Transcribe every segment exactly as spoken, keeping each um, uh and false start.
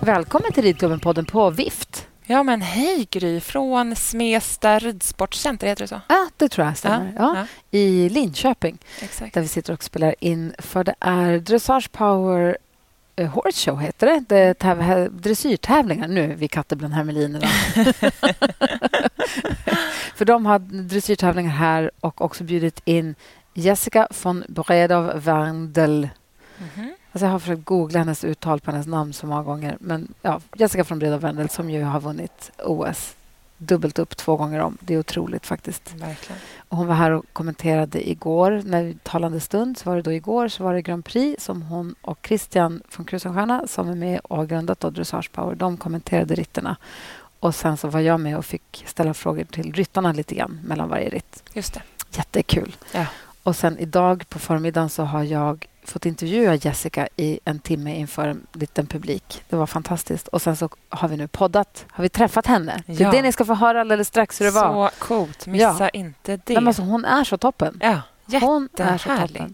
Välkommen till Ridklubben-podden på Vift. Ja, men hej Gry, från Smesta ridsportcenter, heter det så? Ja, det tror jag stämmer. Ja, ja. Ja. I Linköping. Exakt. Där vi sitter och spelar in. För det är Dressage Power uh, Horse Show, heter det. Det är täv- dressyrtävlingar. Nu är vi katter bland hermelinerna. För de har dressyrtävlingar här och också bjudit in Jessica von Bredow-Werndl. Mm-hmm. Alltså jag har försökt googla hennes uttal på hennes namn så många gånger. Men ja, Jessica von Bredow-Werndl som ju har vunnit O S dubbelt upp två gånger om. Det är otroligt faktiskt. Verkligen. Och hon var här och kommenterade igår. När vi talande stund så var det då igår så var det Grand Prix som hon och Christian från Krusenstjerna som är med och har grundat då Dressage Power. De kommenterade ritterna. Och sen så var jag med och fick ställa frågor till ryttarna lite grann mellan varje ritt. Just det. Jättekul. Ja. Och sen idag på förmiddagen så har jag fått intervjua Jessica i en timme inför en liten publik. Det var fantastiskt. Och sen så har vi nu poddat. Har vi träffat henne? Ja. Det är det ni ska få höra alldeles strax hur det var. Så coolt. Missa ja. inte det. Men alltså, hon är så toppen. Ja, hon är så toppen.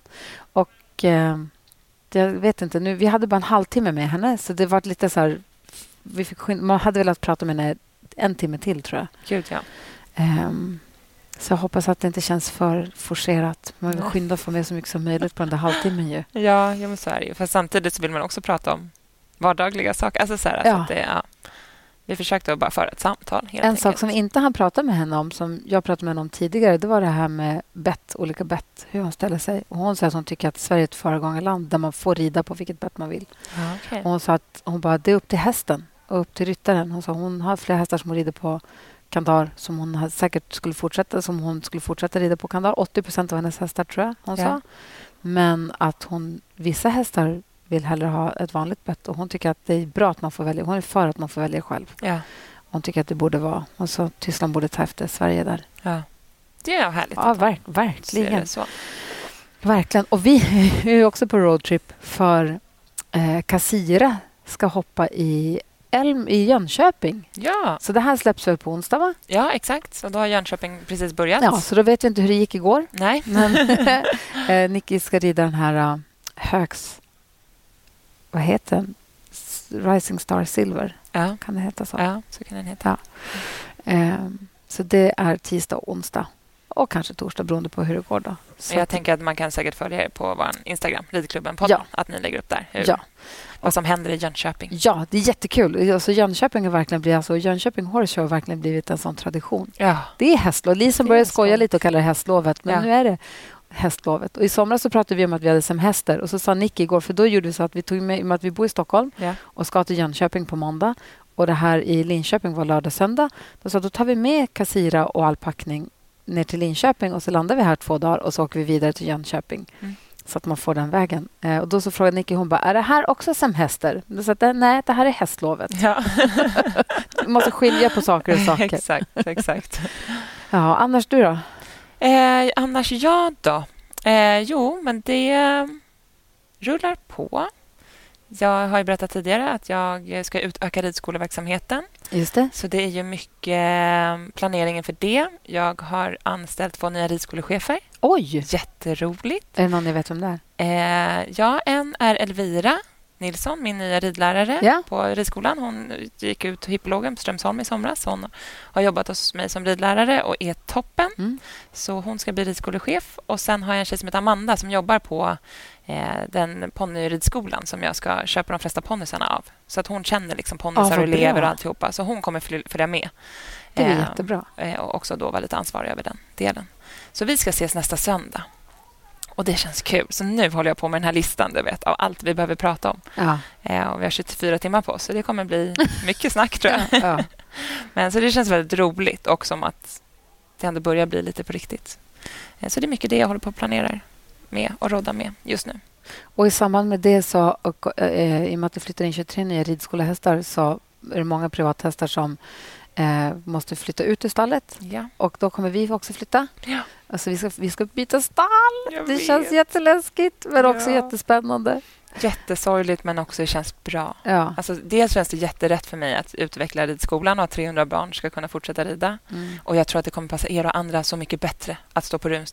Och eh, jag vet inte, nu, vi hade bara en halvtimme med henne. Så det var lite så här... Vi fick skyn- man hade velat prata med henne en timme till, tror jag. Gud, ja. Um, Så jag hoppas att det inte känns för forcerat. Man vill skynda för med så mycket som möjligt på den där halvtimmen ju. Ja, ja men så är det ju. För samtidigt så vill man också prata om vardagliga saker. Alltså så här, ja. så att det, ja. Vi försökte bara föra ett samtal. Helt en enkelt. sak som vi inte hann prata med henne om, som jag pratade med henne om tidigare, det var det här med bett, olika bett, hur hon ställer sig. Och hon säger att hon tycker att Sverige är ett föregångarland där man får rida på vilket bett man vill. Ja, okay. Och hon sa att hon bara, det är upp till hästen och upp till ryttaren. Hon sa hon har flera hästar som hon rider på Kandar som hon hade säkert skulle fortsätta som hon skulle fortsätta rida på Kandar. åttio procent av hennes hästar, tror jag hon ja. sa. Men att hon vissa hästar vill hellre ha ett vanligt bett och hon tycker att det är bra att man får välja. Hon är för att man får välja själv. Ja. Hon tycker att det borde vara. Och så Tyskland borde ta efter Sverige där. Ja. Det är härligt. Ja, verk, verkligen. Så. Verkligen. Och vi är också på roadtrip för eh, Kassira ska hoppa i Elm i Jönköping. Ja. Så det här släpps väl på onsdag, va? Ja, exakt. Så då har Jönköping precis börjat. Ja, så då vet vi inte hur det gick igår. Nej. Men eh, Nicky ska rida den här uh, Högs... Vad heter den? Rising Star Silver. Ja. Kan det heta så? Ja, så kan den heta. Ja. Eh, så det är tisdag och onsdag. Och kanske torsdag beroende på hur det går då. Så jag att, tänker att man kan säkert följa er på vår Instagram, Ridklubben-podden. Ja. Att ni lägger upp där. Hur, ja. Vad som händer i Jönköping. Ja, det är jättekul. Alltså, Jönköping har verkligen blivit, alltså, Jönköping Horse Show har verkligen blivit en sån tradition. Ja. Det är hästlov. Lisen började skoja lite och kalla det hästlovet. Men ja. nu är det hästlovet. Och i somras så pratade vi om att vi hade semester. Och så sa Nicky igår, för då gjorde vi så att vi tog med, med att vi bor i Stockholm ja. och ska till Jönköping på måndag. Och det här i Linköping var lördag söndag. Då sa då tar vi med Kassira och all packning ner till Linköping och så landar vi här två dagar och så åker vi vidare till Jönköping. Mm. Så att man får den vägen. Eh, och då så frågade Nicky, hon bara, är det här också semester? Då sa jag, nej, det här är hästlovet. Ja. Du måste skilja på saker och saker. Exakt, exakt. Ja, annars du då? Eh, annars jag då? Eh, jo, men det rullar på. Jag har ju berättat tidigare att jag ska utöka ridskoleverksamheten. Just det. Så det är ju mycket planeringen för det. Jag har anställt två nya ridskolechefer. Oj! Jätteroligt. Är det någon ni har om det är? Eh, ja, en är Elvira Nilsson, min nya ridlärare ja. på ridskolan. Hon gick ut hippologen på Strömsholm i somras. Hon har jobbat hos mig som ridlärare och är toppen. Mm. Så hon ska bli ridskolechef. Och sen har jag en tjej som heter Amanda som jobbar på eh, den ponnyridskolan som jag ska köpa de flesta ponnysarna av. Så att hon känner liksom ponnysar ja, och elever och alltihopa. Så hon kommer följa med. Det är eh, jättebra. Och också då vara lite ansvarig över den delen. Så vi ska ses nästa söndag. Och det känns kul. Så nu håller jag på med den här listan, du vet, av allt vi behöver prata om. Ja. Eh, och vi har tjugofyra timmar på oss, så det kommer bli mycket snack, tror jag. Ja. Men så det känns väldigt roligt och som att det ändå börjar bli lite på riktigt. Eh, så det är mycket det jag håller på att planera med och rodda med just nu. Och i samband med det så, och, eh, i och med att det flyttar in tjugotre nya ridskolehästar så är det många privathästar som eh, måste flytta ut ur stallet. Ja. Och då kommer vi också flytta. Ja. Alltså vi ska, vi ska byta stall. Jag det vet. känns jätteläskigt men också Ja. jättespännande. Jättesorgligt, men också det känns bra. Ja. Alltså, dels känns det jätterätt för mig att utveckla ridskolan och att trehundra barn ska kunna fortsätta rida. Mm. Och jag tror att det kommer passa er och andra så mycket bättre att stå på runsten.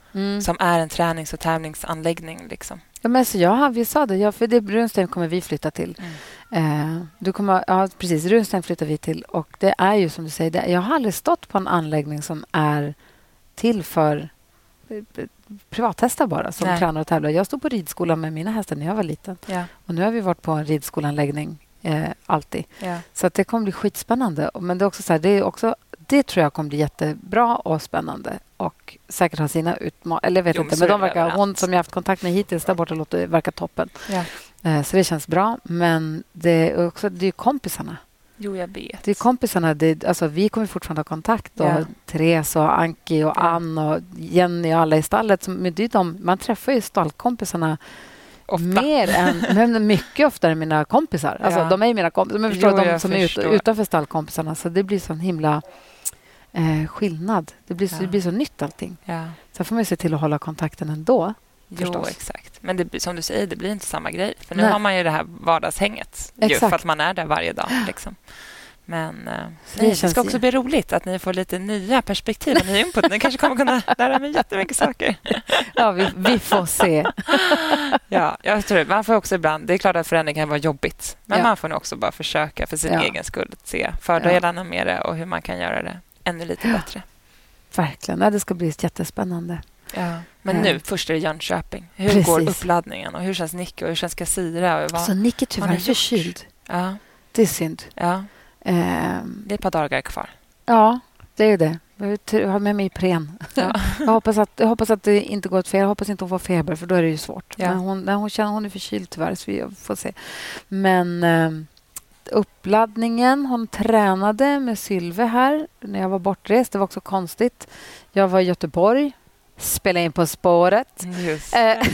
Mm. Som är en tränings- och tävlingsanläggning. Liksom. Ja, men så jag, vi sa det, ja, för det Runstein kommer vi flytta till. Mm. Eh, du kommer, ja, precis, Runstein flyttar vi till. Och det är ju som du säger, det, jag har aldrig stått på en anläggning som är till för privathästar bara, som Nej. tränar och tävlar. Jag stod på ridskolan med mina hästar när jag var liten. Ja. Och nu har vi varit på en ridskolanläggning eh, alltid. Ja. Så att det kommer bli skitspännande. Men det är också så här, det är också det tror jag kommer bli jättebra och spännande. Och säkert ha sina utmaningar. Eller jag vet jo, inte, men de verkar, hon som jag haft kontakt med hittills där borta låter, verkar toppen. Ja. Eh, så det känns bra. Men det är också det är kompisarna. Jo, jag vet. Det är kompisarna. Det, alltså, vi kommer fortfarande ha kontakt. Och ja. Therese och Anki och ja. Ann och Jenny och alla i stallet. Som, det är de, man träffar ju stallkompisarna ofta. Mer än, men mycket oftare än mina kompisar. Alltså, ja. De är mina kompisar. Men förstår, jo, de som förstår. är ut, utanför stallkompisarna. Så det blir sån himla eh, skillnad. Det blir, så, ja. det blir så nytt allting. Ja. Så får man se till att hålla kontakten ändå. Jo, exakt. Men det, som du säger, det blir inte samma grej. För nu Nej. har man ju det här vardagshänget. Ju, för att man är där varje dag. Liksom. Men eh, nej, det ska också bli roligt att ni får lite nya perspektiv och ny input. Ni kanske kommer kunna lära mig jättemycket saker. Ja, vi, vi får se. Ja, jag tror man får också ibland, det är klart att förändring kan vara jobbigt. Men ja. man får nog också bara försöka för sin ja. egen skull att se fördelarna med det och hur man kan göra det ännu lite bättre. Verkligen, ja, det ska bli jättespännande. Ja. Men nu, ja. först är det Jönköping. Hur Precis. går uppladdningen och hur känns Nicky och hur känns Kassira? Och vad, alltså, Nicky tyvärr är förkyld. Ja. Det är synd. Ja. Um, det är ett par dagar kvar. Ja, det är det. Jag har med mig Ipren. Ja. jag, hoppas att, jag hoppas att det inte går åt fel. Jag hoppas inte hon får feber, för då är det ju svårt. Ja. Men hon, hon känner hon är förkyld tyvärr, så vi får se. Men um, uppladdningen, hon tränade med Sylve här när jag var bortrest. Det var också konstigt. Jag var i Göteborg, spelade in På spåret. Just.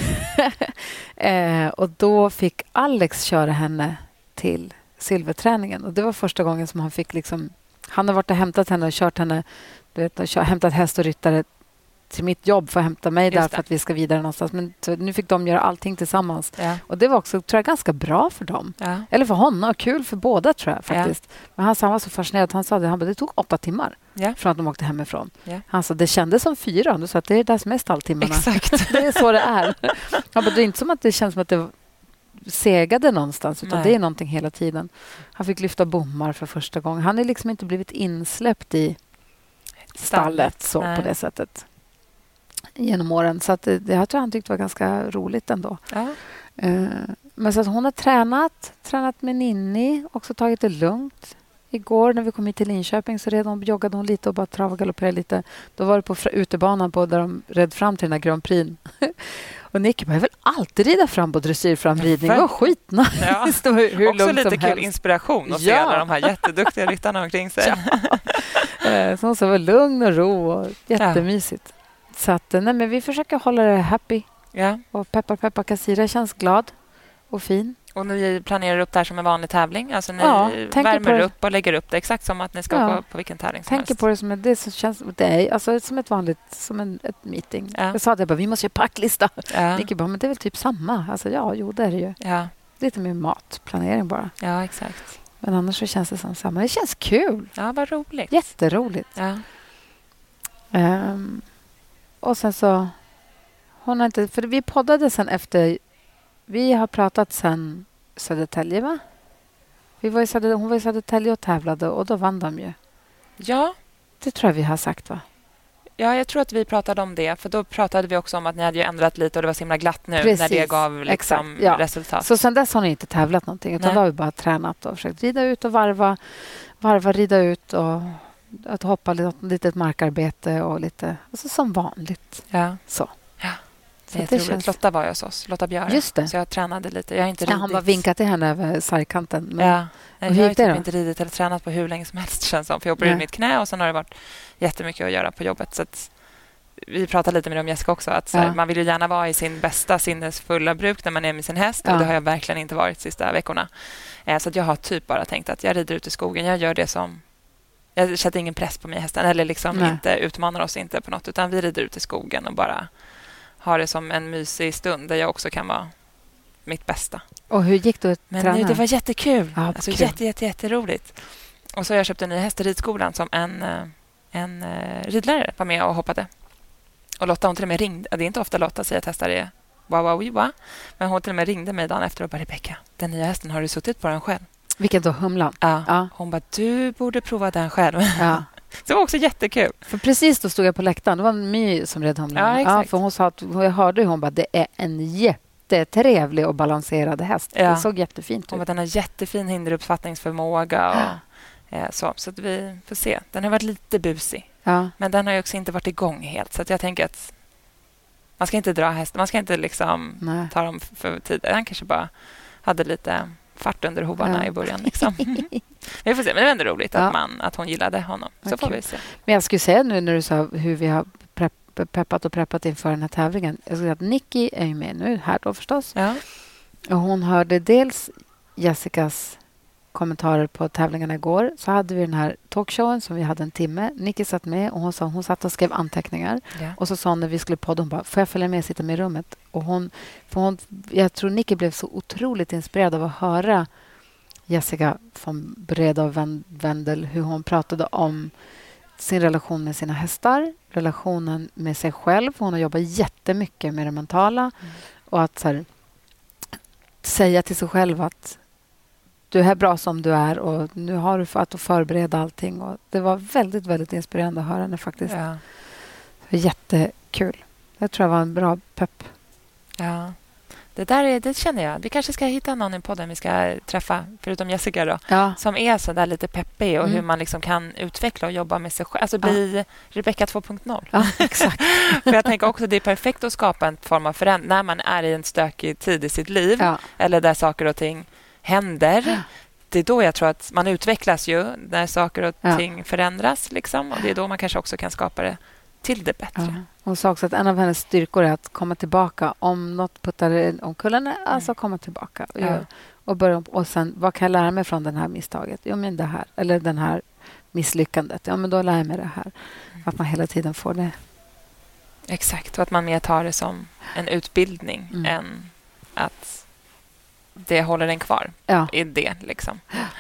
eh, och då fick Alex köra henne till silverträningen. Och det var första gången som han fick liksom... Han har varit och hämtat henne och kört henne... Du vet, och kör, hämtat häst och ryttare till mitt jobb för att hämta mig där för att vi ska vidare någonstans. Men nu fick de göra allting tillsammans. Ja. Och det var också, tror jag, ganska bra för dem. Ja. Eller för honom. Och kul för båda, tror jag, faktiskt. Ja. Men han, han var så fascinerad. Han sa det, han bara, det tog åtta timmar ja. från att de åkte hemifrån. Ja. Han sa, det kändes som fyra. Du sa att det är det som är stalltimmarna. Exakt. Det är så det är. Han bara, det är inte som att det känns som att det segade någonstans, utan Nej. det är någonting hela tiden. Han fick lyfta bommar för första gången. Han är liksom inte blivit insläppt i stallet så Nej. på det sättet genom åren. Så att det, det jag tror han tyckte var ganska roligt ändå. Ja. Uh, men så att hon har tränat, tränat med Ninni, också tagit det lugnt. Igår när vi kom hit till Linköping så redan joggade hon lite och bara trav och galopperade lite. Då var det på utebanan på där de red fram till den här Grand Prix. Och Nicky bara, jag vill alltid rida fram på dressyrframridning. Det var skitnice. Ja. Hur också lite kul inspiration att ja. se alla de här jätteduktiga ryttarna omkring sig. Ja. Så hon var lugn och ro och jättemysigt. Ja. Så att, nej, men vi försöker hålla det happy. Ja. Och peppar, peppar, Kassira känns glad och fin. Och ni planerar upp det här som en vanlig tävling? Alltså ni ja, värmer upp och lägger upp det exakt som att ni ska ja. på, på vilken tävling som tänker helst. På det som ett, det som känns, det är, alltså som ett vanligt, som en ett meeting. Ja. Jag sa det bara, vi måste göra packlista. Ja. Nicky bara, men det är väl typ samma. Alltså ja, jo, det är det ju. Ja. Lite mer matplanering bara. Ja, exakt. Men annars så känns det som samma. Det känns kul. Ja, vad roligt. Jätteroligt. Ja. Um, och sen så, hon har inte, för vi poddade sen efter, vi har pratat sen Södertälje, va? Vi var i Söder, hon var i Södertälje och tävlade och då vann de ju. Ja. Det tror jag vi har sagt, va? Ja, jag tror att vi pratade om det. För då pratade vi också om att ni hade ju ändrat lite och det var så himla glatt nu. Precis. När det gav liksom ja. resultat. Så sen dess har ni inte tävlat någonting. Utan Nej. då har vi bara tränat och försökt rida ut och varva. Varva, rida ut och att hoppa lite, lite ett markarbete och lite, alltså som vanligt. Ja. Så. Ja. Det det känns... Lotta var ju hos oss, Lotta Björe. Just det. Så jag tränade lite. Jag har inte ja, han bara vinkat till henne över sargkanten. Men... Ja. Jag har typ inte ridit eller tränat på hur länge som helst, känns som. För jag opererade mitt knä och sen har det varit jättemycket att göra på jobbet. Så att vi pratade lite med om Jessica också. Att så här, ja. man vill ju gärna vara i sin bästa sinnesfulla bruk när man är med sin häst. Ja. Och det har jag verkligen inte varit de sista veckorna. Eh, så att jag har typ bara tänkt att jag rider ut i skogen. Jag gör det som... Jag sätter ingen press på mig hästen. Eller liksom inte utmanar oss inte på något. Utan vi rider ut i skogen och bara har det som en mysig stund där jag också kan vara mitt bästa. Och hur gick du att Men träna? Nu, det var jättekul. Ja, alltså, kul. Jätte, jätte, jätteroligt. Och så har jag köpt en ny häst i ridskolan som en, en uh, ridlärare var med och hoppade. Och Lotta, hon till och med ringde. Det är inte ofta Lotta säger att hästar är wow, wow, wow. Men hon till och med ringde mig dagen efter och bara, Rebecka, den nya hästen, har du suttit på den själv? Vilken då? Humlan? Ja. ja. Hon bara, du borde prova den själv. Ja. Det var också jättekul. För precis då stod jag på läktaren. Det var My som red humlan. Ja, exakt. Ja, för hon sa att, jag hörde hon bara, det är en jättetrevlig och balanserad häst. Ja. Det såg jättefint ut. Hon bara, den har jättefin hinderuppfattningsförmåga och eh, så. Så att vi får se. Den har varit lite busig. Ja. Men den har ju också inte varit igång helt. Så att jag tänker att man ska inte dra hästen. Man ska inte liksom ta dem för tidigt. Han kanske bara hade lite fart under hovarna ja. i början. Liksom. Vi får se. Men det är ändå roligt ja. att, man, att hon gillade honom. Så okay. får vi se. Men jag skulle säga nu när du sa hur vi har prepp, peppat och preppat inför den här tävlingen. Jag skulle säga att Nicky är ju med nu här då förstås. Ja. Och hon hörde dels Jessicas kommentarer på tävlingarna igår. Så hade vi den här talkshowen som vi hade en timme. Nicky satt med och hon sa hon satt och skrev anteckningar. Ja. Och så sa hon när vi skulle podda, hon bara, får jag följa med och sitta med i rummet? Och hon, för hon, jag tror Nicky blev så otroligt inspirerad av att höra Jessica från Breda och Wendel, hur hon pratade om sin relation med sina hästar, relationen med sig själv. Hon har jobbat jättemycket med det mentala. Mm. Och att så här, säga till sig själv att du är bra som du är och nu har du för att förbereda allting. Och det var väldigt, väldigt inspirerande att höra henne faktiskt. Ja. Det var jättekul. Jag tror det var en bra pepp. Ja. Det där är, det känner jag. Vi kanske ska hitta någon i podden vi ska träffa, förutom Jessica då, ja. som är så där lite peppig och mm. hur man liksom kan utveckla och jobba med sig själv. Alltså bli ja. Rebecka två punkt noll. Ja, exakt. För jag tänker också att det är perfekt att skapa en form av förändring när man är i en stökig tid i sitt liv ja. eller där saker och ting händer. Ja. Det är då jag tror att man utvecklas ju när saker och ja. ting förändras. Liksom, och det är då man kanske också kan skapa det till det bättre. Ja. Hon sa också att en av hennes styrkor är att komma tillbaka. Om något puttar om kullen, mm. alltså komma tillbaka. Och, ja. och, börja, och sen, vad kan jag lära mig från det här misstaget? Jo, men det här. Eller den här misslyckandet. Ja, men då lär jag mig det här. Mm. Att man hela tiden får det. Exakt. Och att man mer tar det som en utbildning mm. än att det håller en kvar ja. i det. Liksom.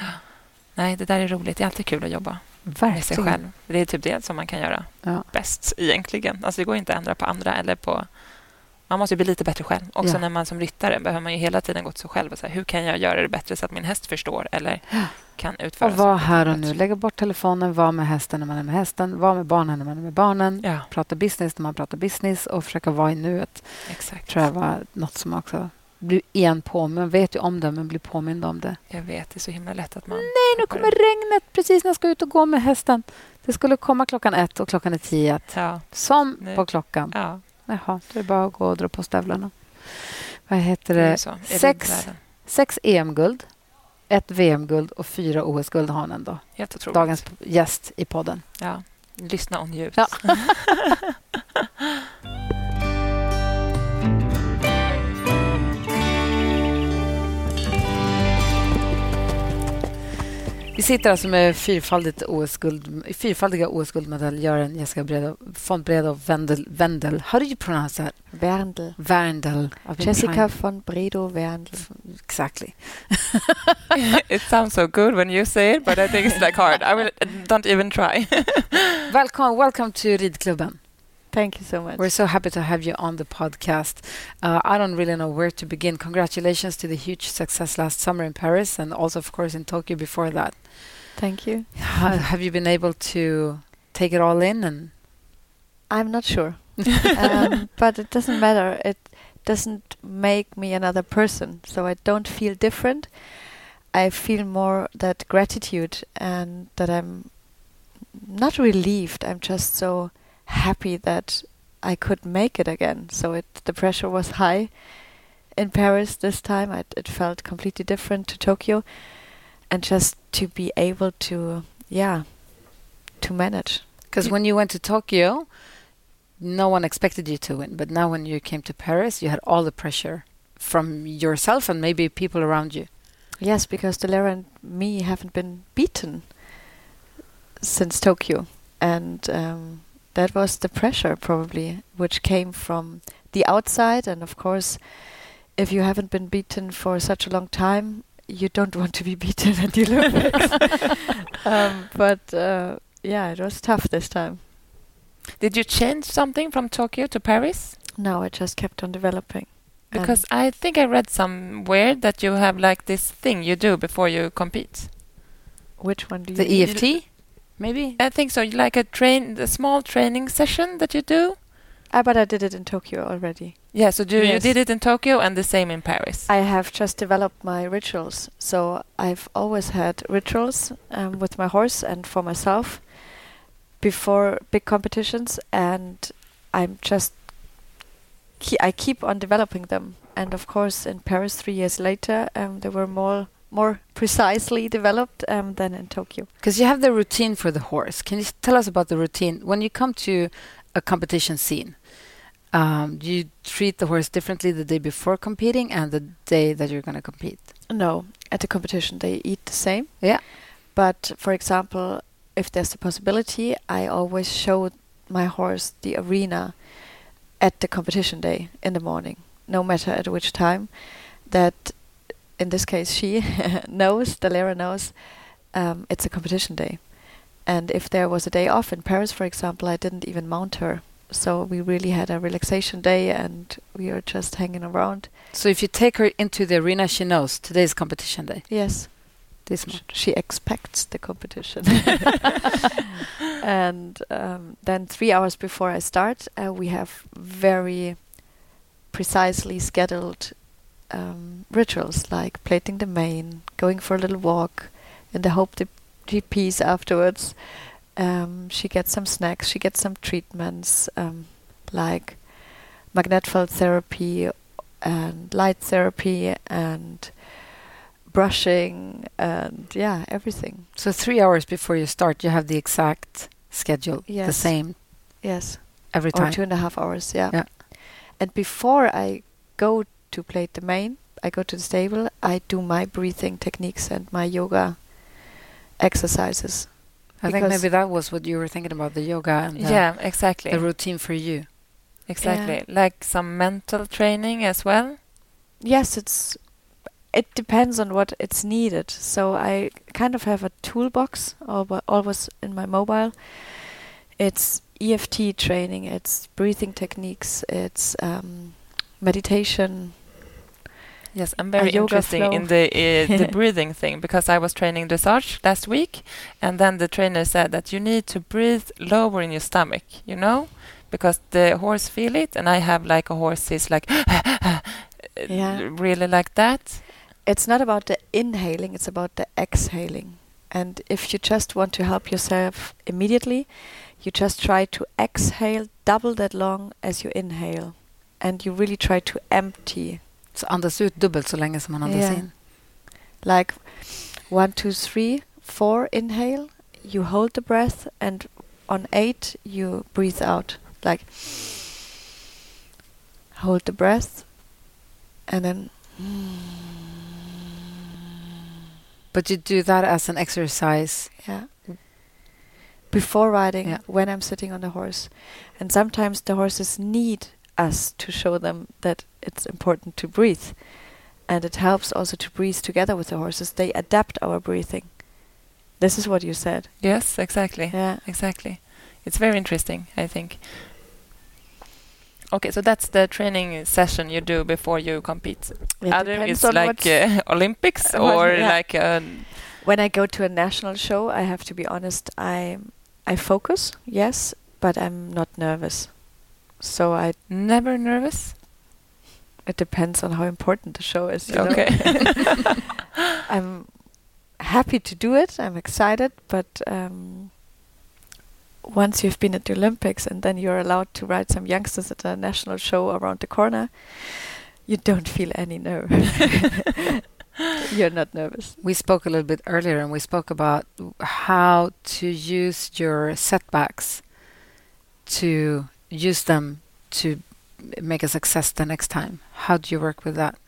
Nej, det där är roligt. Det är alltid kul att jobba. Verkligen. Med sig själv. Det är typ det som man kan göra ja. bäst egentligen. Alltså det går inte att ändra på andra eller på... Man måste bli lite bättre själv. Också ja. när man som ryttare behöver man ju hela tiden gå till sig själv och säga, hur kan jag göra det bättre så att min häst förstår eller kan utföra. Och vara här och nu. Lägga bort telefonen, vara med hästen när man är med hästen, vara med barnen när man är med barnen, ja. prata business när man pratar business och försöka vara i nuet. Exakt. Tror jag var något som också blir igen på. Man vet ju om det, men blir påmind om det. Jag vet, det är så himla lätt att man... Nej, nu kommer regnet precis när jag ska ut och gå med hästen. Det skulle komma klockan ett och klockan är tio. Ja. Som nu. på klockan. Ja. Jaha, det är bara att gå och dra på stövlarna. Vad heter det? det sex, sex E M-guld, ett V M-guld och fyra O S-guld har hon ändå. Helt otroligt. Dagens gäst i podden. Ja, lyssna och njut. Ja. Vi sitter alltså med fyrfaldigt O S-guld, fyrfaldiga O S-guldmedaljören Jessica Breda, von Breda och Wendel. Wendel. How do you pronounce that? Wendel. Wendel. Jessica von Bredow Wendel. Exactly. It sounds so good when you say it, but I think it's like hard. I will, don't even try. welcome, welcome to Ridklubben. Thank you so much. We're so happy to have you on the podcast. Uh, I don't really know where to begin. Congratulations to the huge success last summer in Paris and also, of course, in Tokyo before that. Thank you. Have you been able to take it all in? And I'm not sure. um, but it doesn't matter. It doesn't make me another person. So I don't feel different. I feel more that gratitude and that I'm not relieved. I'm just so happy that I could make it again. So it the pressure was high in Paris this time. I, it felt completely different to Tokyo. And just to be able to, yeah, to manage. Because when you went to Tokyo, no one expected you to win. But now when you came to Paris, you had all the pressure from yourself and maybe people around you. Yes, because Delera and me haven't been beaten since Tokyo. And um, that was the pressure probably, which came from the outside. And of course, if you haven't been beaten for such a long time, you don't want to be beaten at the Olympics. um, but uh, yeah, it was tough this time. Did you change something from Tokyo to Paris? No, I just kept on developing. Because I think I read somewhere that you have like this thing you do before you compete. Which one do you The mean? E F T, maybe? I think so. Like a train, a small training session that you do. Ah, but I did it in Tokyo already. Yeah, so do you Yes. did it in Tokyo and the same in Paris. I have just developed my rituals. So I've always had rituals um, with my horse and for myself before big competitions, and I'm just ke- I keep on developing them. And of course, in Paris, three years later, um, they were more more precisely developed um, than in Tokyo. Because you have the routine for the horse. Can you s- tell us about the routine? When you come to a competition scene, um, do you treat the horse differently the day before competing and the day that you're going to compete? No, at the competition they eat the same. Yeah. But for example, if there's the possibility, I always show my horse the arena at the competition day in the morning, no matter at which time. That, in this case, she knows, Dalera knows, um, it's a competition day. And if there was a day off in Paris, for example, I didn't even mount her. So we really had a relaxation day and we were just hanging around. So if you take her into the arena, she knows today's competition day. Yes. This Sh- month. she expects the competition. And um, then three hours before I start, uh, we have very precisely scheduled um, rituals like plating the mane, going for a little walk, in the hope the G Ps afterwards. Um, she gets some snacks, she gets some treatments um, like magnetfeld therapy and light therapy and brushing and yeah, everything. So three hours before you start, you have the exact schedule, the Yes. same Yes. every Or time. two and a half hours, yeah. Yeah. And before I go to plate the mane, I go to the stable, I do my breathing techniques and my yoga exercises. I think because- maybe that was what you were thinking about, the yoga and the, Yeah, exactly. the routine for you. Exactly. Like some mental training as well. Yes, it's it depends on what it's needed. So I kind of have a toolbox alwa- always in my mobile. It's E F T training, it's breathing techniques, it's um, meditation. Yes, I'm very yoga interested flow. in the uh, the breathing thing because I was training dressage last week, and then the trainer said that you need to breathe lower in your stomach, you know, because the horse feel it, and I have like a horse is like Yeah. really like that. It's not about the inhaling, it's about the exhaling. And if you just want to help yourself immediately, you just try to exhale double that long as you inhale. And you really try to empty. Så andas ut dubbelt så länge som man andas Yeah. in. Like one, two, three, four, inhale. You hold the breath, and on eight, you breathe out. Like hold the breath, and then. But you do that as an exercise. Yeah. Before riding, Yeah. when I'm sitting on the horse. And sometimes the horses need us to show them that it's important to breathe. And it helps also to breathe together with the horses. They adapt our breathing. This is what you said. Yes, exactly. Yeah. Exactly. It's very interesting, I think. Okay, so that's the training session you do before you compete. It Other depends is on like what- uh, Olympics What- or yeah. like uh, When I go to a national show, I have to be honest, I I focus, yes, but I'm not nervous. So I never nervous. it depends on how important the show is. You Okay. know? I'm happy to do it. I'm excited, but um, once you've been at the Olympics and then you're allowed to ride some youngsters at a national show around the corner, you don't feel any nerve. You're not nervous. We spoke a little bit earlier and we spoke about how to use your setbacks to use them to make a success the next time. How do you work with that?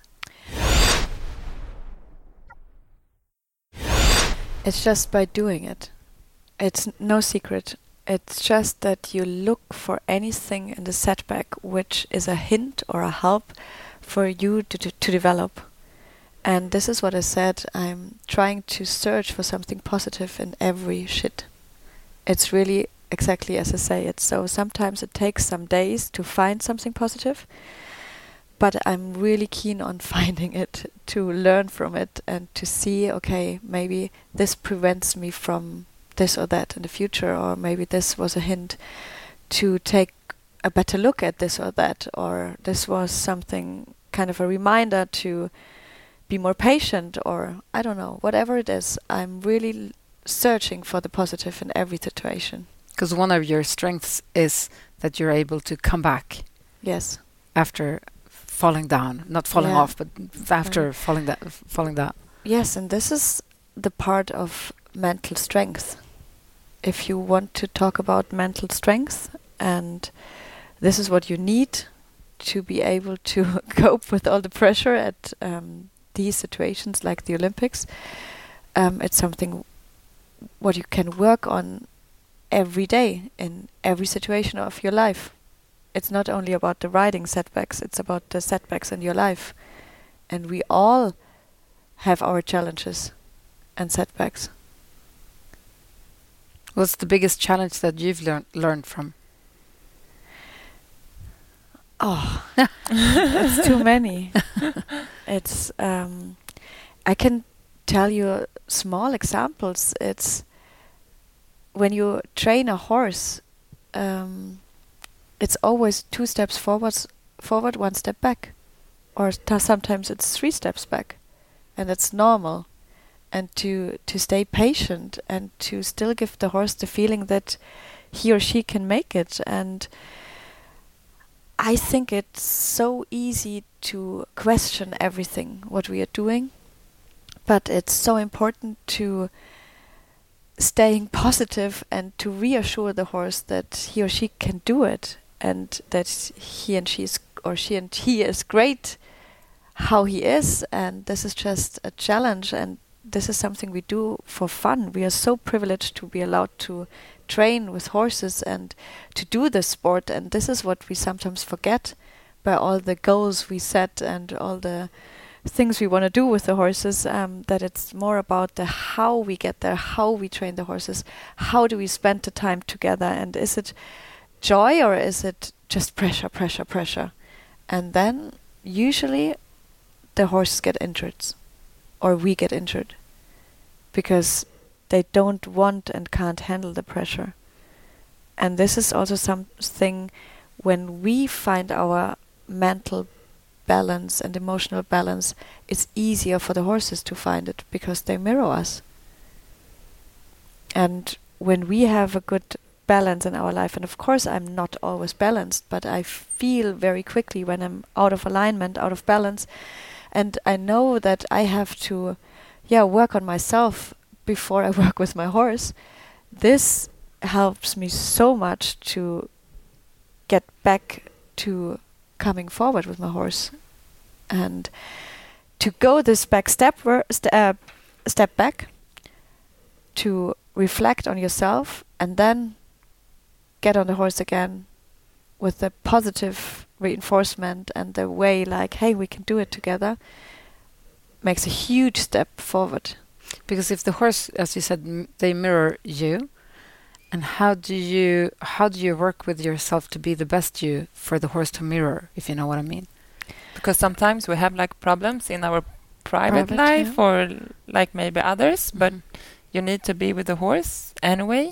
It's just by doing it. It's no secret. It's just that you look for anything in the setback which is a hint or a help for you to, to, to develop. And this is what I said. I'm trying to search for something positive in every shit. It's really exactly as I say it. So sometimes it takes some days to find something positive, but I'm really keen on finding it, to learn from it and to see, okay, maybe this prevents me from this or that in the future, or maybe this was a hint to take a better look at this or that, or this was something, kind of a reminder to be more patient, or I don't know, whatever it is. I'm really l- searching for the positive in every situation. Because one of your strengths is that you're able to come back Yes. after falling down, not falling Yeah. off, but f- after falling that, falling down. Yes, and this is the part of mental strength. If you want to talk about mental strength, and this is what you need to be able to cope with all the pressure at um, these situations like the Olympics, um, it's something what you can work on every day in every situation of your life. It's not only about the riding setbacks, it's about the setbacks in your life. And we all have our challenges and setbacks. What's the biggest challenge that you've learned learned from? Oh, it's too many. It's um, I can tell you small examples. It's when you train a horse, um, it's always two steps forwards, forward, one step back, or t- sometimes it's three steps back, and it's normal. And to to stay patient and to still give the horse the feeling that he or she can make it. And I think it's so easy to question everything what we are doing, but it's so important to staying positive and to reassure the horse that he or she can do it, and that he and she is, or she and he is great how he is, and this is just a challenge, and this is something we do for fun. We are so privileged to be allowed to train with horses and to do this sport, and this is what we sometimes forget by all the goals we set and all the things we want to do with the horses, um, that it's more about the how we get there, how we train the horses, how do we spend the time together, and is it joy or is it just pressure, pressure, pressure? And then usually the horses get injured, or we get injured, because they don't want and can't handle the pressure. And this is also something, when we find our mental balance and emotional balance, it's easier for the horses to find it because they mirror us. And when we have a good balance in our life, and of course I'm not always balanced, but I feel very quickly when I'm out of alignment, out of balance, and I know that I have to yeah work on myself before I work with my horse. This helps me so much to get back to coming forward with my horse, and to go this back step wor- st- uh, step back, to reflect on yourself, and then get on the horse again with the positive reinforcement and the way like, hey, we can do it together, makes a huge step forward. Because if the horse, as you said, m- they mirror you, and how do you how do you work with yourself to be the best you for the horse to mirror, if you know what I mean? Because sometimes we have like problems in our private, Private, life yeah. or like maybe others, but Mhm. you need to be with the horse anyway.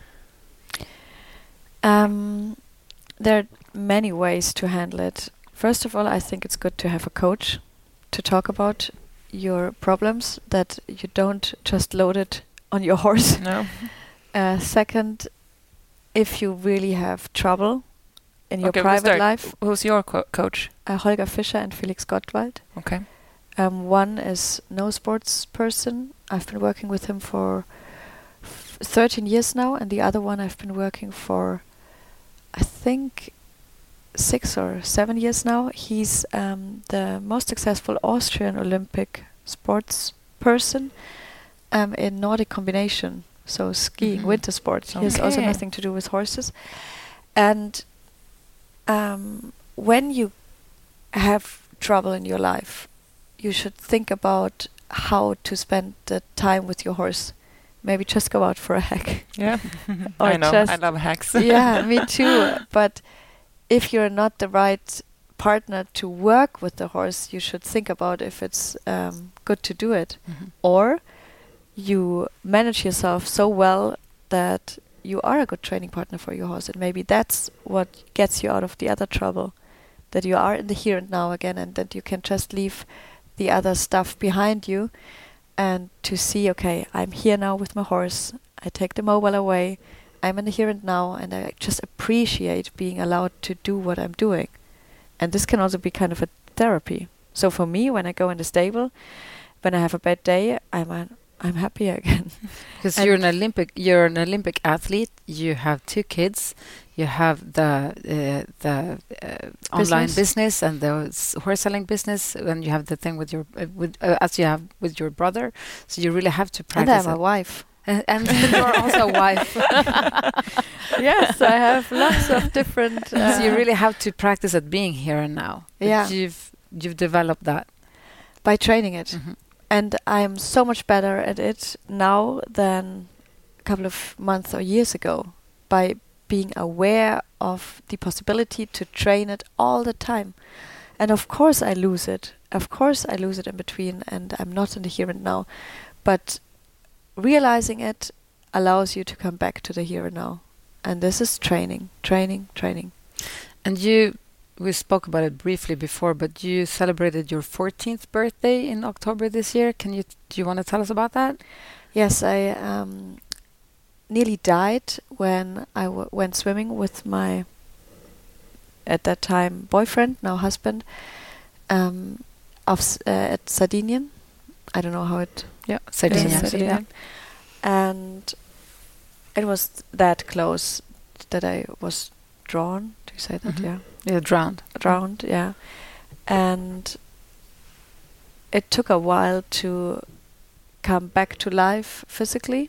Um, there are many ways to handle it. First of all, I think it's good to have a coach to talk about your problems, that you don't just load it on your horse. No. Uh, second, if you really have trouble in your Okay, we'll private start. life, Who's your co- coach? uh, Holger Fischer and Felix Gottwald. Okay. Um, one is no sports person. I've been working with him for f- thirteen years now, and the other one I've been working for, I think, six or seven years now. He's um, the most successful Austrian Olympic sports person um, in Nordic combination, so skiing, Mhm. winter sports. He has also Okay. nothing to do with horses. And um, when you have trouble in your life, you should think about how to spend the time with your horse, maybe just go out for a hack. Yeah, Or I know. just- I love hacks. Yeah, me too. But if you're not the right partner to work with the horse, you should think about if it's um, good to do it. Mhm. Or you manage yourself so well that you are a good training partner for your horse, and maybe that's what gets you out of the other trouble, that you are in the here and now again, and that you can just leave the other stuff behind you and to see, okay, I'm here now with my horse, I take the mobile away, I'm in the here and now, and I just appreciate being allowed to do what I'm doing. And this can also be kind of a therapy. So for me, when I go in the stable, when I have a bad day, I'm a, I'm happy again. Because And- you're an Olympic, you're an Olympic athlete. You have two kids. You have the uh, the uh, online Business. business and the s- horse selling business, and you have the thing with your uh, with uh, as you have with your brother. So you really have to And practice I'm a it. wife. And, and you're also a wife. Yes, I have lots of different. Uh, So you really have to practice at being here and now. But Yeah. you've you've developed that. by training it. Mhm. And I'm so much better at it now than a couple of months or years ago by being aware of the possibility to train it all the time. And of course I lose it. Of course I lose it in between and I'm not in the here and now. But realizing it allows you to come back to the here and now. And this is training, training, training. And you, we spoke about it briefly before, but you celebrated your fourteenth birthday in October this year. Can you, do you want to tell us about that? Yes, I um, nearly died when I w- went swimming with my, at that time, boyfriend, now husband, um, of S- uh, at Sardinian. I don't know how it. Yeah, is, Sardinia. Sardinia. And it was that close that I was drawn. Do you say that? Mhm. Yeah. Yeah, drowned. Drowned, yeah. And it took a while to come back to life physically,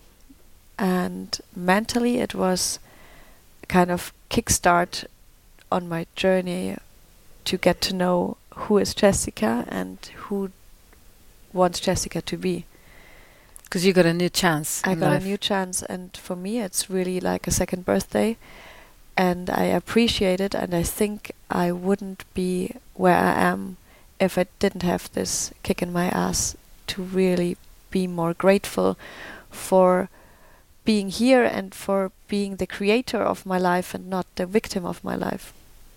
and mentally it was kind of kickstart on my journey to get to know who is Jessica and who wants Jessica to be. Because you got a new chance. I in got life. a new chance, and for me it's really like a second birthday, and I appreciate it, and I think I wouldn't be where I am if I didn't have this kick in my ass to really be more grateful for being here and for being the creator of my life and not the victim of my life.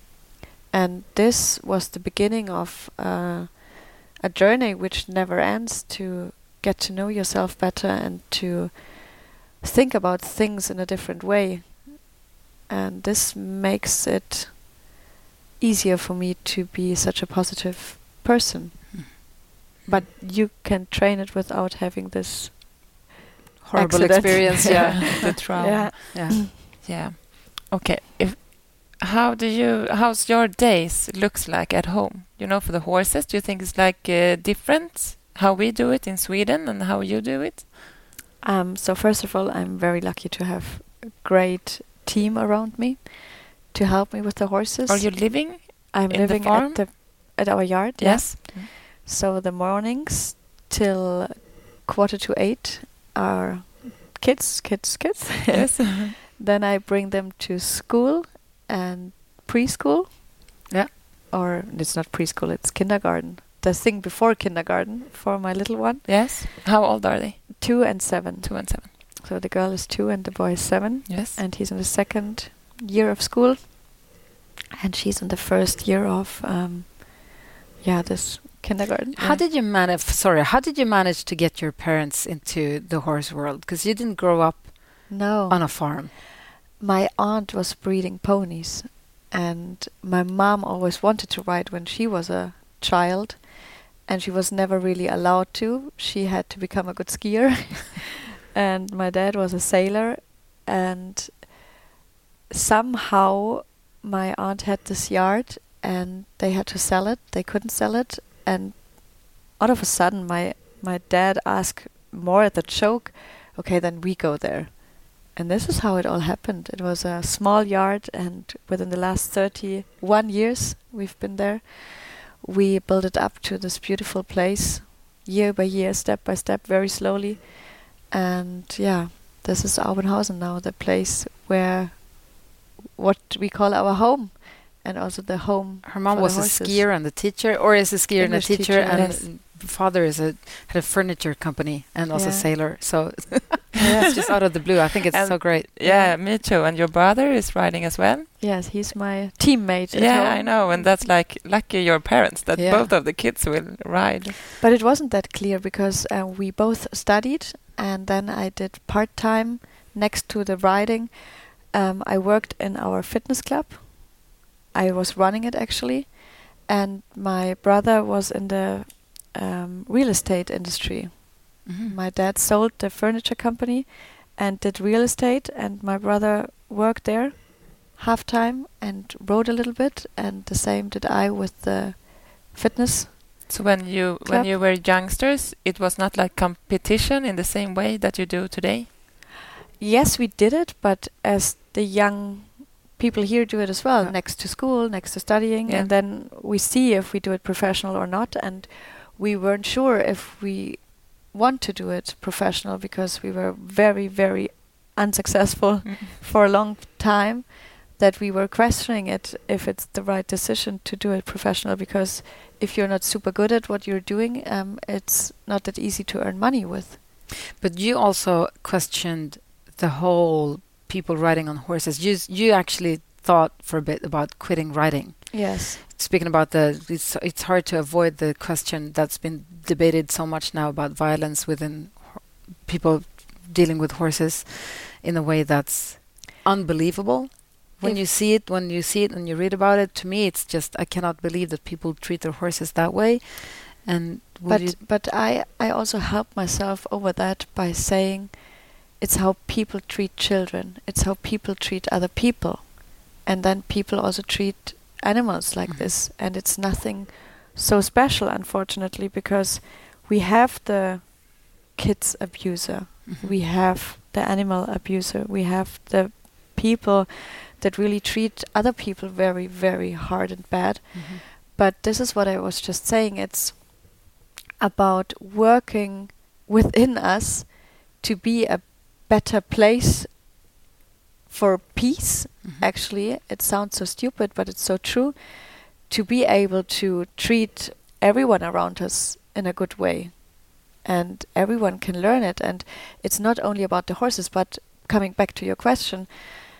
And this was the beginning of uh, a journey which never ends, to get to know yourself better and to think about things in a different way. And this makes it easier for me to be such a positive person. Mm. But you can train it without having this Horrible accident. experience. Yeah. The trauma. Yeah. Yeah. Yeah. Okay. If how do you how's your days looks like at home? You know, for the horses, do you think it's like uh, different how we do it in Sweden and how you do it? Um, so first of all, I'm very lucky to have a great team around me to help me with the horses. Are you living? I'm in the living farm? at the at our yard. yeah. Yes. So the mornings till quarter to eight are kids, kids, kids. Yes. Then I bring them to school and preschool. Yeah. Or it's not preschool, it's kindergarten. The thing before kindergarten for my little one. Yes. How old are they? Two and seven. Two and seven. So the girl is two and the boy is seven. Yes. And he's in the second year of school. And she's in the first year of, um, yeah, this kindergarten. How did you manage? Sorry, how did you manage to get your parents into the horse world? Because you didn't grow up No. on a farm. My aunt was breeding ponies, and my mom always wanted to ride when she was a child, and she was never really allowed to. She had to become a good skier. And my dad was a sailor, and somehow my aunt had this yard and they had to sell it. They couldn't sell it, and all of a sudden my my dad asked more at the choke, okay, then we go there. And this is how it all happened. It was a small yard, and within the last thirty-one years we've been there. We built it up to this beautiful place, year by year, step by step, very slowly. and yeah, this is Aubenhausen now, the place where what we call our home, and also the home. Her mom for was the a horses. skier and a teacher, or is a skier English and a teacher, teacher, and yes. father is a had a furniture company and also Yeah. sailor. So it's just out of the blue. I think it's And so great. Yeah, me too. And your brother is riding as well? Yes, he's my teammate. at Yeah, home. I know. And that's like lucky your parents that Yeah. both of the kids will ride. But it wasn't that clear because uh, we both studied, and then I did part time next to the riding. Um, I worked in our fitness club. I was running it actually, and my brother was in the um, real estate industry. Mhm. My dad sold the furniture company and did real estate, and my brother worked there half time and rode a little bit, and the same did I with the fitness. So when you Club. when you were youngsters, it was not like competition in the same way that you do today? Yes, we did it, but as the young people here do it as well, Yeah. next to school, next to studying, Yeah. and then we see if we do it professional or not. And we weren't sure if we want to do it professional because we were very, very unsuccessful for a long time, that we were questioning it if it's the right decision to do it professional, because if you're not super good at what you're doing, um, it's not that easy to earn money with. But you also questioned the whole people riding on horses. You s- you actually thought for a bit about quitting riding. Yes. Speaking about the, it's, it's hard to avoid the question that's been debated so much now about violence within ho- people dealing with horses in a way that's unbelievable. When If- you see it, when you see it, when you read about it, to me, it's just I cannot believe that people treat their horses that way. And would But you, but I, I also help myself over that by saying it's how people treat children. It's how people treat other people. And then people also treat animals like Mhm. this. And it's nothing so special, unfortunately, because we have the kids abuser. Mhm. We have the animal abuser. We have the people that really treat other people very, very hard and bad. Mhm. But this is what I was just saying. It's about working within us to be a better place for peace. Mhm. Actually, it sounds so stupid, but it's so true. To be able to treat everyone around us in a good way. And everyone can learn it. And it's not only about the horses, but coming back to your question,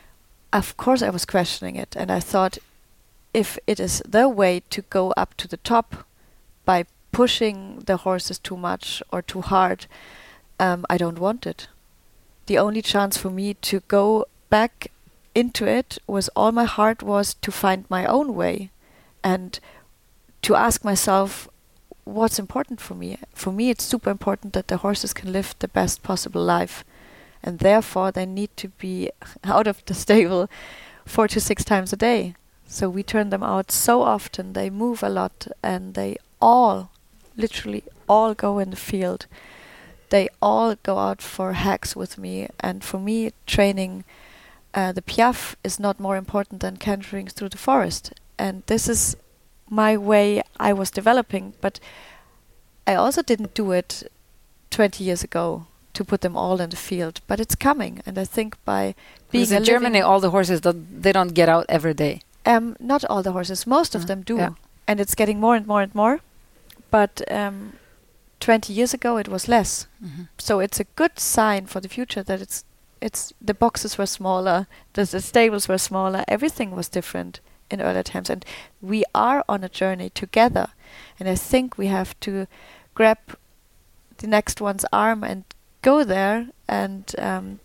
of course I was questioning it. And I thought, if it is the way to go up to the top by pushing the horses too much or too hard, um, I don't want it. The only chance for me to go back into it was all my heart was to find my own way and to ask myself what's important for me. For me, it's super important that the horses can live the best possible life, and therefore they need to be out of the stable four to six times a day. So we turn them out so often, they move a lot, and they all, literally all go in the field. They all go out for hacks with me, and for me, training uh, the piaffe is not more important than cantering through the forest. And this is my way I was developing, but I also didn't do it twenty years ago to put them all in the field, but it's coming. And I think by being Because in a Germany, living- all the horses don't, they don't get out every day. Um, not all the horses, most of Uh, them do, yeah. and it's getting more and more and more. But um, twenty years ago, it was less. Mhm. So it's a good sign for the future that it's it's the boxes were smaller, the, the stables were smaller, everything was different in earlier times, and we are on a journey together. And I think we have to grab the next one's arm and go there. And um,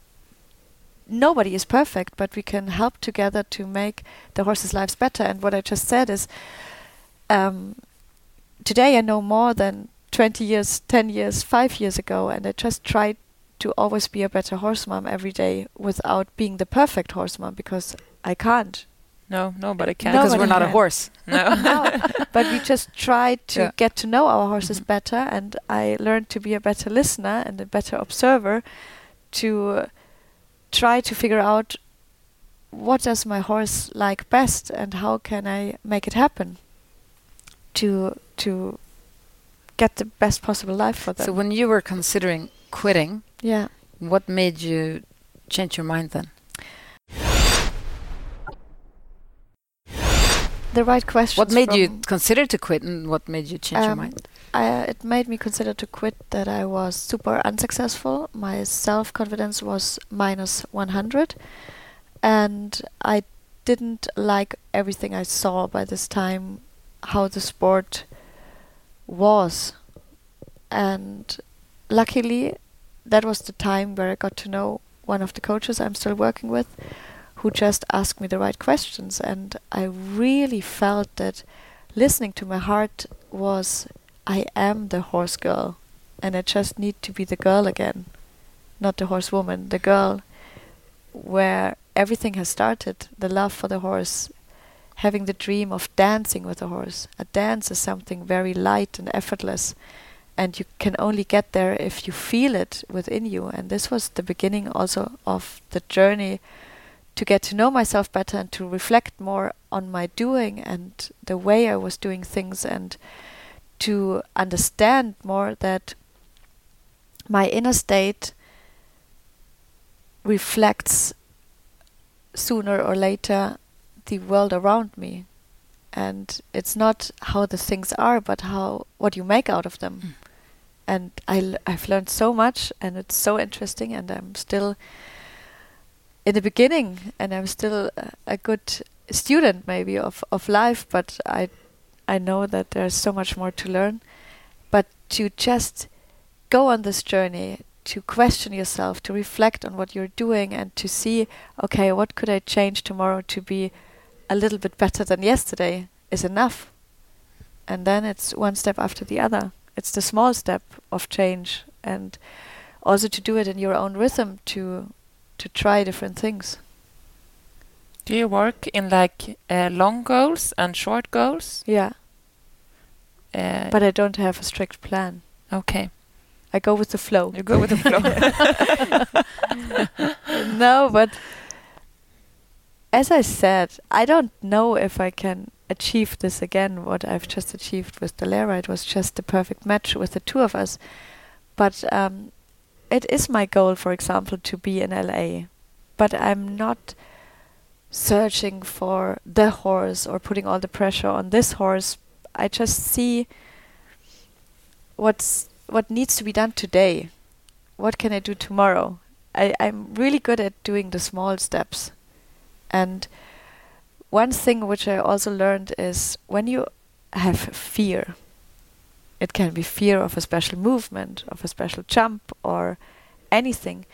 nobody is perfect, but we can help together to make the horses' lives better. And what I just said is, um, today I know more than twenty years, ten years, five years ago, and I just try to always be a better horse mom every day without being the perfect horse mom, because I can't. No, nobody can. Because Nobody we're not a can. horse. No. No, but we just try to Yeah. get to know our horses Mhm. better, and I learned to be a better listener and a better observer, to try to figure out what does my horse like best and how can I make it happen to to get the best possible life for them. So when you were considering quitting, Yeah. What made you change your mind then? The right question. What made you consider to quit, and what made you change your Um, mind? I, it made me consider to quit that I was super unsuccessful. My self-confidence was minus one hundred, and I didn't like everything I saw by this time, how the sport was. And luckily, that was the time where I got to know one of the coaches I'm still working with, who just asked me the right questions. And I really felt that listening to my heart was, I am the horse girl, and I just need to be the girl again, not the horse woman, the girl where everything has started, the love for the horse, having the dream of dancing with the horse. A dance is something very light and effortless, and you can only get there if you feel it within you. And this was the beginning also of the journey to get to know myself better and to reflect more on my doing and the way I was doing things, and to understand more that my inner state reflects sooner or later the world around me. And it's not how the things are, but how what you make out of them. Mm. And I l- I've learned so much, and it's so interesting, and I'm still in the beginning, and I'm still a, a good student maybe of, of life, but I I know that there's so much more to learn. But to just go on this journey, to question yourself, to reflect on what you're doing, and to see, okay, what could I change tomorrow to be a little bit better than yesterday, is enough. And then it's one step after the other. It's the small step of change, and also to do it in your own rhythm, to to try different things. Do you work in like uh, long goals and short goals? Yeah. Uh, but I don't have a strict plan. Okay. I go with the flow. You go with the flow. No, but as I said, I don't know if I can achieve this again, what I've just achieved with Dalera. It was just the perfect match with the two of us. But um, it is my goal, for example, to be in L A. But I'm not searching for the horse or putting all the pressure on this horse. I just see what's what needs to be done today. What can I do tomorrow? I, I'm really good at doing the small steps. And one thing which I also learned is when you have fear, it can be fear of a special movement, of a special jump, or anything.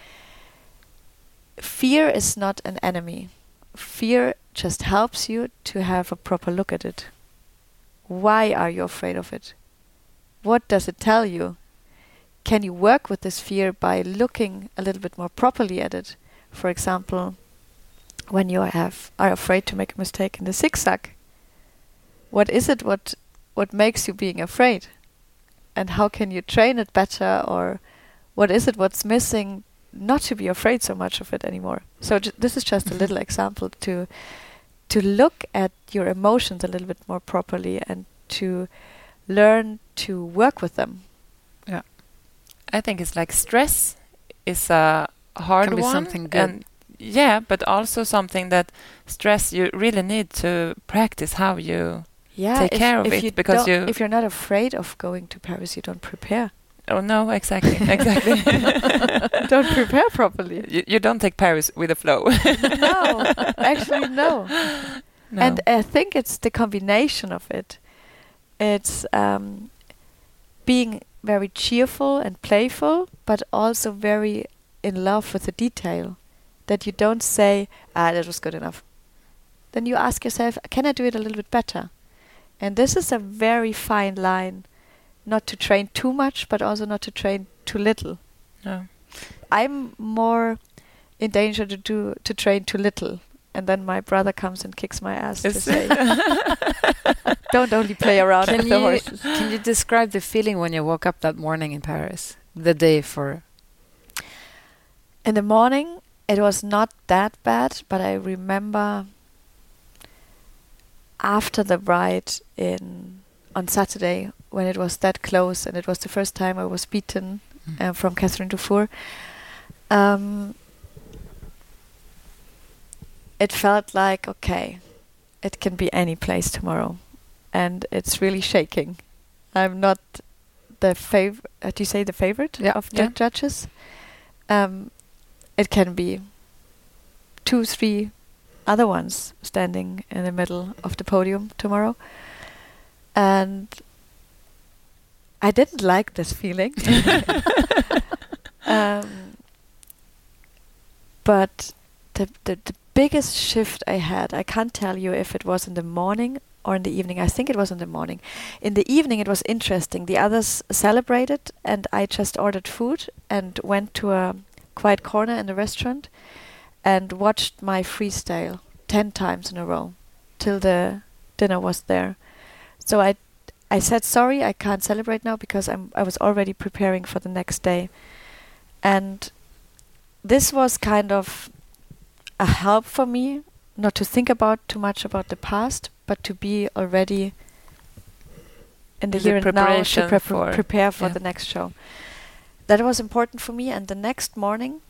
Fear is not an enemy. Fear just helps you to have a proper look at it. Why are you afraid of it? What does it tell you? Can you work with this fear by looking a little bit more properly at it? For example, when you have are afraid to make a mistake in the zigzag, what is it what what makes you being afraid? And how can you train it better? Or what is it what's missing not to be afraid so much of it anymore? So j- this is just a little example to to look at your emotions a little bit more properly and to learn to work with them. Yeah, I think it's like stress is a hard Can be one, something good. and yeah, but also something that stress you really need to practice how you Yeah, take if, care of if it, you because don't- you if you're not afraid of going to Paris, you don't prepare. oh no exactly exactly Don't prepare properly. you, you don't take Paris with a flow. No, actually no. No. And I think it's the combination of it. It's um, being very cheerful and playful, but also very in love with the detail. That you don't say, ah, that was good enough. Then you ask yourself, can I do it a little bit better? And this is a very fine line, not to train too much, but also not to train too little. no. I'm more in danger to do to train too little, and then my brother comes and kicks my ass to Is- say, "Don't only play around Can with the you horses." can you describe the feeling when you woke up that morning in Paris, the day for? In the morning, it was not that bad, but I remember after the ride in on Saturday when it was that close, and it was the first time I was beaten Mm. uh, from Catherine Dufour. Um, it felt like, okay, it can be any place tomorrow. And it's really shaking. I'm not the fav- uh, do you say the favorite yeah. of the yeah. judges? Um, it can be two, three other ones standing in the middle of the podium tomorrow. And I didn't like this feeling. um, but the, the the biggest shift I had, I can't tell you if it was in the morning or in the evening. I think it was in the morning. In the evening it was interesting. The others celebrated and I just ordered food and went to a quiet corner in the restaurant and watched my freestyle ten times in a row till the dinner was there. So I I said, sorry, I can't celebrate now because I'm I was already preparing for the next day. And this was kind of a help for me not to think about too much about the past, but to be already in the In here the and now to preparation prep- for- prepare for yeah. the next show. That was important for me. And the next morning,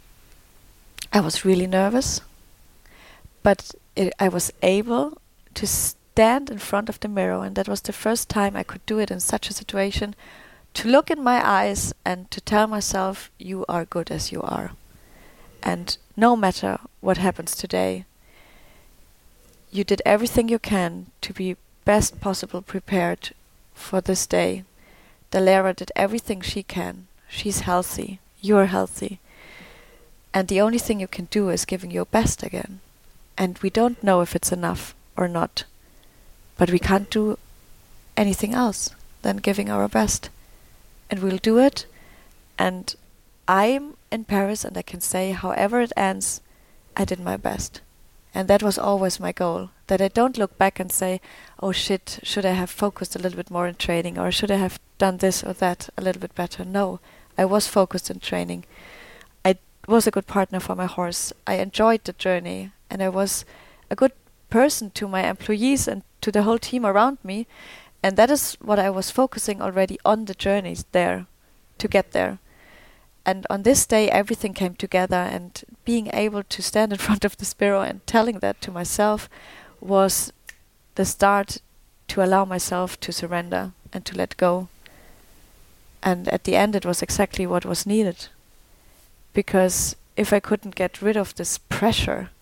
I was really nervous, but it, I was able to stand in front of the mirror, and that was the first time I could do it in such a situation, to look in my eyes and to tell myself, you are good as you are. And no matter what happens today, you did everything you can to be best possible prepared for this day. Dalera did everything she can. She's healthy. You're healthy. And the only thing you can do is giving your best again. And we don't know if it's enough or not. But we can't do anything else than giving our best. And we'll do it. And I'm in Paris and I can say, however it ends, I did my best. And that was always my goal. That I don't look back and say, oh shit, should I have focused a little bit more in training? Or should I have done this or that a little bit better? No, I was focused in training. I was a good partner for my horse. I enjoyed the journey. And I was a good person to my employees and to the whole team around me. And that is what I was focusing already on the journeys there, to get there. And on this day, everything came together, and being able to stand in front of the Sparrow and telling that to myself was the start to allow myself to surrender and to let go. And at the end, it was exactly what was needed. Because if I couldn't get rid of this pressure,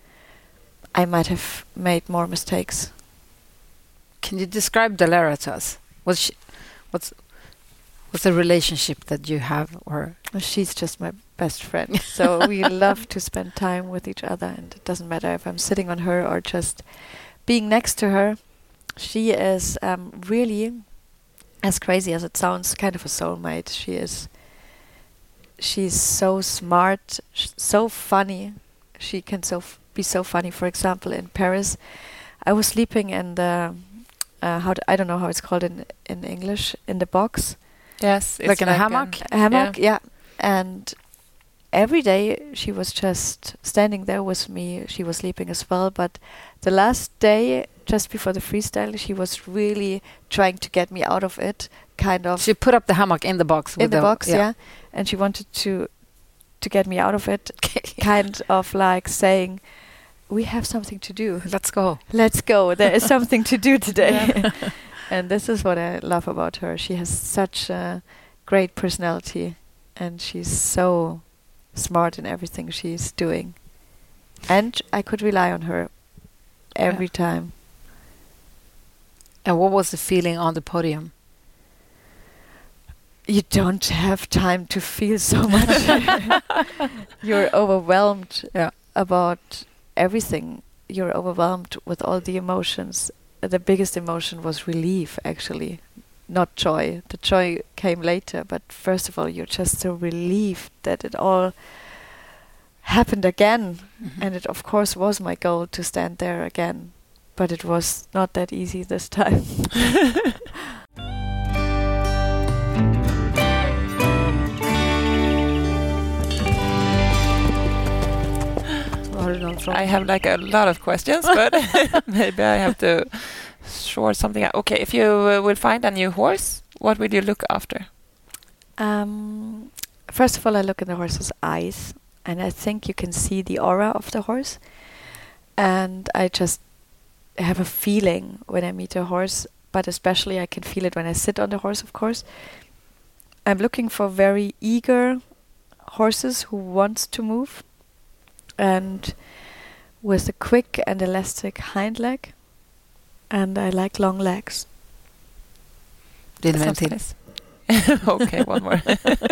I might have made more mistakes. Can you describe Dalera to us? What's she, what's what's the relationship that you have? Or Well, she's just my best friend. So we love to spend time with each other, and it doesn't matter if I'm sitting on her or just being next to her. She is um, really, as crazy as it sounds, kind of a soulmate. She is. She's so smart, sh- so funny. She can so f- be so funny. For example, in Paris, I was sleeping in the uh, how d- I don't know how it's called in in English, in the box. Yes, it's Like in a hammock? A hammock, yeah. And every day she was just standing there with me. She was sleeping as well. But the last day, just before the freestyle, she was really trying to get me out of it. Kind of she put up the hammock in the box. in with the box, yeah. And she wanted to to get me out of it. Kind of like saying, "We have something to do. Let's go. Let's go. There is something to do today." And this is what I love about her. She has such a great personality, and she's so smart in everything she's doing. And I could rely on her every Yeah. time. And what was the feeling on the podium? You don't have time to feel so much. You're overwhelmed Yeah. about everything. You're overwhelmed with all the emotions. The biggest emotion was relief, actually, not joy. The joy came later, but first of all, you're just so relieved that it all happened again. Mhm. And it, of course, was my goal to stand there again. But it was not that easy this time. I have like a lot of questions, but maybe I have to sort something out. Okay, if you uh, will find a new horse, what will you look after? Um, first of all, I look in the horse's eyes, and I think you can see the aura of the horse. And I just have a feeling when I meet a horse, but especially I can feel it when I sit on the horse, of course. I'm looking for very eager horses who want to move, and with a quick and elastic hind leg, and I like long legs. Det är nice. Okej, one more.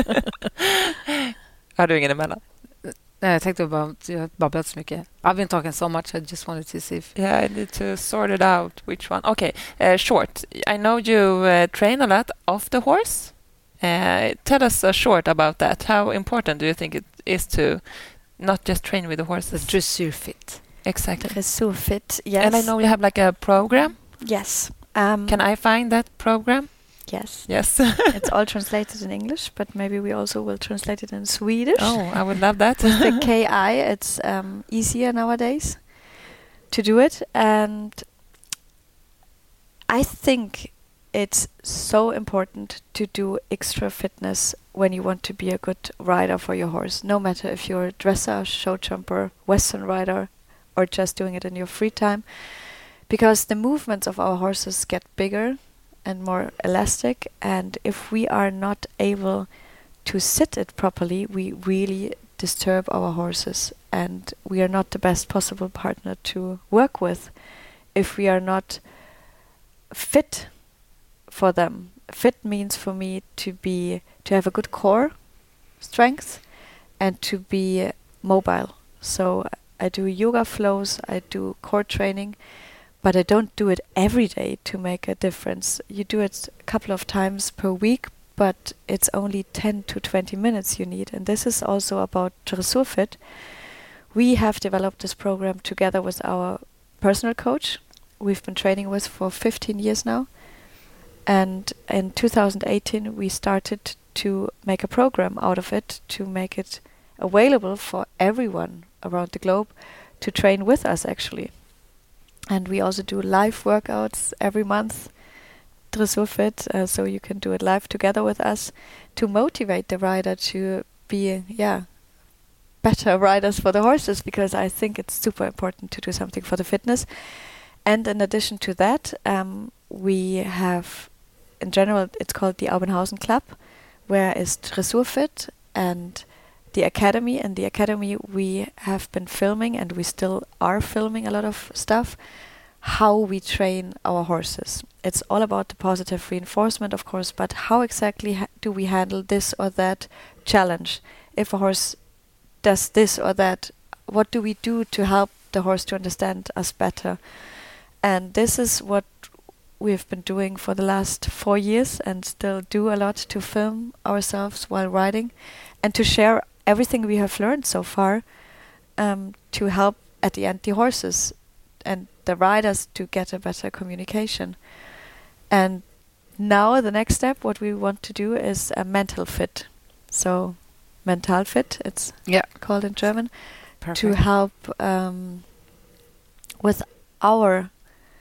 Har du ingen emellan? Nej, jag tänkte bara, jag har babblat så mycket. I've been talking so much, I just wanted to see if... Yeah, I need to sort it out, which one. Okay, uh, short. I know you uh, train a lot off the horse. Uh, tell us uh, short about that. How important do you think it is to not just train with the horses? The dressur fit. Exactly. Dressur fit, yes. And I know you have like a program. Yes. Um, Can I find that program? Yes. Yes. It's all translated in English, but maybe we also will translate it in Swedish. Oh, I would love that. With the K I, it's um, easier nowadays to do it. And I think it's so important to do extra fitness when you want to be a good rider for your horse, no matter if you're a dresser, show jumper, western rider, or just doing it in your free time. Because the movements of our horses get bigger and more elastic, and if we are not able to sit it properly, we really disturb our horses, and we are not the best possible partner to work with if we are not fit for them. Fit means for me to be to have a good core strength and to be mobile. So I do yoga flows, I do core training, but I don't do it every day to make a difference. You do it a couple of times per week, but it's only ten to twenty minutes you need. And this is also about Dressur Fit. We have developed this program together with our personal coach we've been training with for fifteen years now. And in two thousand eighteen, we started to make a program out of it to make it available for everyone around the globe to train with us, actually. And we also do live workouts every month, Dressur Fit, uh, so you can do it live together with us to motivate the rider to be, yeah, better riders for the horses, because I think it's super important to do something for the fitness. And in addition to that, um, we have, in general, it's called the Aubenhausen Club, where is Dressur Fit and the Academy. In the Academy, we have been filming, and we still are filming a lot of stuff, how we train our horses. It's all about the positive reinforcement, of course, but how exactly ha- do we handle this or that challenge? If a horse does this or that, what do we do to help the horse to understand us better? And this is what we've been doing for the last four years and still do a lot to film ourselves while riding and to share everything we have learned so far, um, to help at the end the horses and the riders to get a better communication. And now the next step, what we want to do is a mental fit. So mental fit, it's yeah. called in German. Perfect. To help um, with our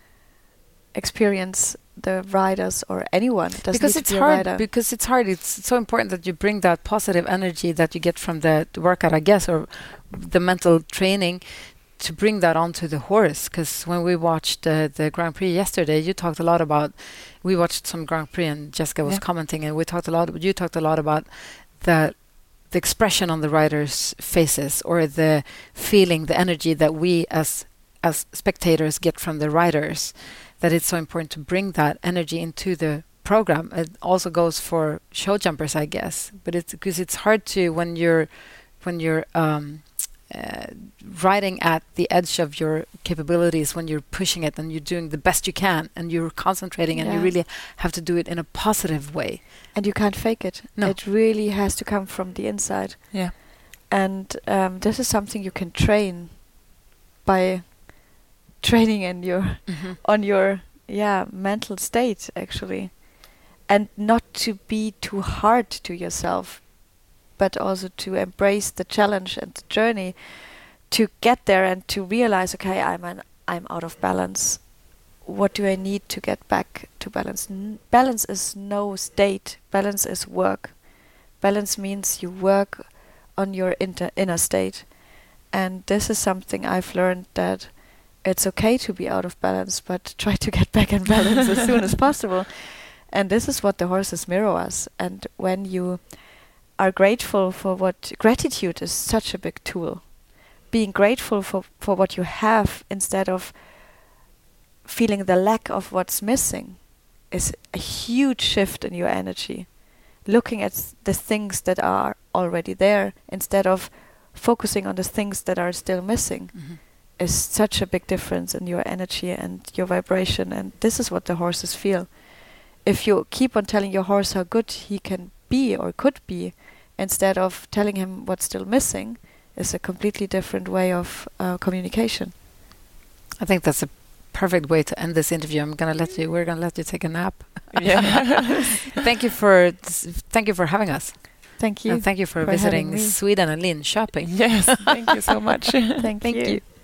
experience the riders or anyone. Doesn't because need it's to be a hard rider. because it's hard it's so important that you bring that positive energy that you get from the workout, I guess, or the mental training, to bring that onto the horse. Because when we watched uh, the Grand Prix yesterday, you talked a lot about, we watched some Grand Prix and Jessica was yeah. commenting, and we talked a lot, you talked a lot about the the expression on the riders' faces, or the feeling, the energy that we as as spectators get from the riders, that it's so important to bring that energy into the program. It also goes for show jumpers, I guess, but it's because it's hard to, when you're when you're um, uh, riding at the edge of your capabilities, when you're pushing it and you're doing the best you can and you're concentrating, and Yeah. you really have to do it in a positive way. And you can't fake it. No. It really has to come from the inside. Yeah. And um, this is something you can train by training in your Mm-hmm. on your yeah mental state, actually, and not to be too hard to yourself, but also to embrace the challenge and the journey to get there and to realize, okay, I'm an I'm out of balance. What do I need to get back to balance? N- balance is no state. Balance is work. balance means you work on your inter- inner state. And this is something I've learned, that it's okay to be out of balance, but try to get back in balance as soon as possible. And this is what the horses mirror us. And when you are grateful for what... Gratitude is such a big tool. Being grateful for, for what you have instead of feeling the lack of what's missing is a huge shift in your energy. Looking at the things that are already there instead of focusing on the things that are still missing mm-hmm. is such a big difference in your energy and your vibration. And this is what the horses feel. If you keep on telling your horse how good he can be or could be, instead of telling him what's still missing, is a completely different way of uh, communication. I think that's a perfect way to end this interview. I'm gonna let you. We're gonna let you take a nap. Yeah. Thank you for thank you for having us. Thank you. And thank you for, for visiting Sweden and Linköping. Yes, thank you so much. Thank, thank you. you.